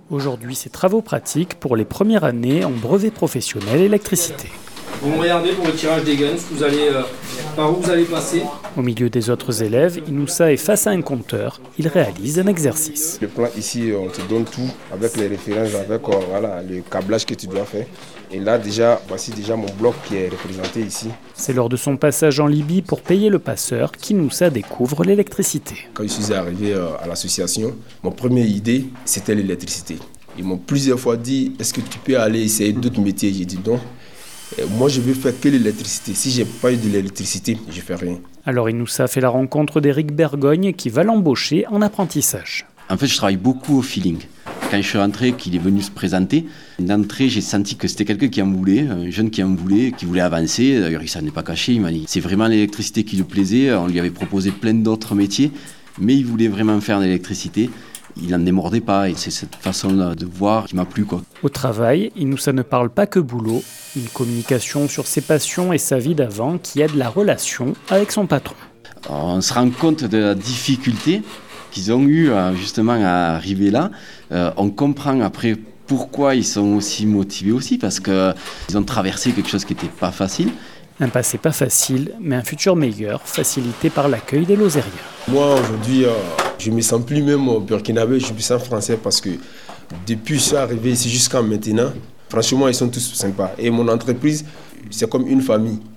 Aujourd'hui, ces travaux pratiques pour les premières années en brevet professionnel électricité. Vous me regardez pour le tirage des guns, par où vous allez passer. Au milieu des autres élèves, Inoussa est face à un compteur. Il réalise un exercice. Le plan ici, on te donne tout avec les références, avec le câblage que tu dois faire. Et là, voici déjà mon bloc qui est représenté ici. C'est lors de son passage en Libye pour payer le passeur qu'Inoussa découvre l'électricité. Quand je suis arrivé à l'association, mon première idée, c'était l'électricité. Ils m'ont plusieurs fois dit, est-ce que tu peux aller essayer d'autres métiers? J'ai dit non. Moi, je veux faire que l'électricité. Si je n'ai pas eu de l'électricité, je ne fais rien. Alors Inoussa fait la rencontre d'Éric Bergogne qui va l'embaucher en apprentissage. En fait, je travaille beaucoup au feeling. Quand je suis rentré, qu'il est venu se présenter, d'entrée, j'ai senti que c'était quelqu'un qui en voulait, un jeune qui en voulait, qui voulait avancer. D'ailleurs, il ne s'en est pas caché. Il m'a dit c'est vraiment l'électricité qui lui plaisait. On lui avait proposé plein d'autres métiers, mais il voulait vraiment faire de l'électricité. Il n'en démordait pas et c'est cette façon-là de voir qui m'a plu, quoi. Au travail, Inoussa ne parle pas que boulot. Une communication sur ses passions et sa vie d'avant qui aide la relation avec son patron. On se rend compte de la difficulté qu'ils ont eu justement à arriver là. On comprend après pourquoi ils sont aussi motivés aussi, parce qu'ils ont traversé quelque chose qui n'était pas facile. Un passé pas facile, mais un futur meilleur, facilité par l'accueil des Lozériens. Moi, aujourd'hui, je ne me sens plus même burkinabé, je me sens français parce que depuis que je suis arrivé ici jusqu'à maintenant, franchement, ils sont tous sympas. Et mon entreprise, c'est comme une famille.